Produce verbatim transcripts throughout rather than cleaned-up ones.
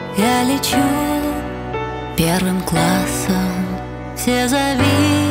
Я лечу первым классом, все завидуют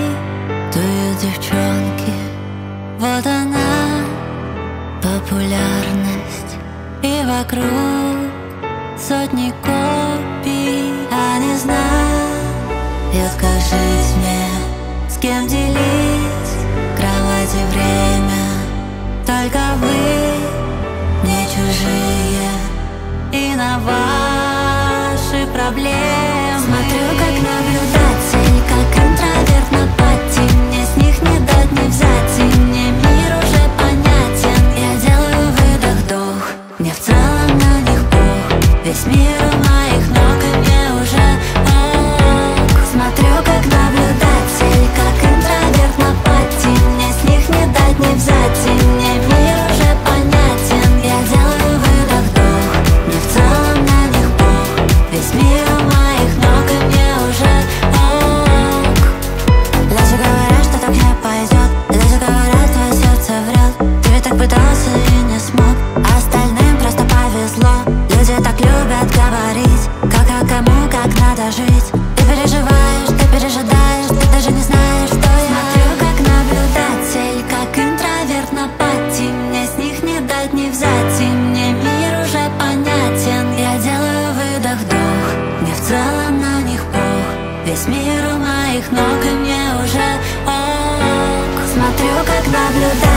девчонки. Вот она, популярность, и вокруг сотни копий. Они знают, как жить мне, с кем делить кровать и время. Только вы не чужие, и на ваши проблемы смотрю как наблюдатель, как интроверт на пати. Мне с них не дать не взять, и мне мир уже понятен. Я делаю выдох-вдох, мне в целом на них пох. Весь мир у моих ног, и мне уже ок. Смотрю как наблюдатель, как интроверт на пати. Мне с них не дать не взять, и мне мир уже понятен. Я делаю выдох-вдох, мне в целом на них пох. Весь мир у моих ног, и мне уже ок. Люди говорят, что так не пойдет. Люди говорят, твое сердце врет. Ты ведь так пытался и не смог, а остальным просто повезло. Люди так любят говорить, как и кому, как надо жить. Ты переживаешь, ты пережидаешь, ты даже не знаешь, что я смотрю как наблюдатель, как интроверт на пати. Мне с них не дать не взять, и мне мир уже понятен. Я делаю выдох-вдох, мне в целом на них пох. Весь мир у моих ног, и мне уже ок. Смотрю как наблюдатель.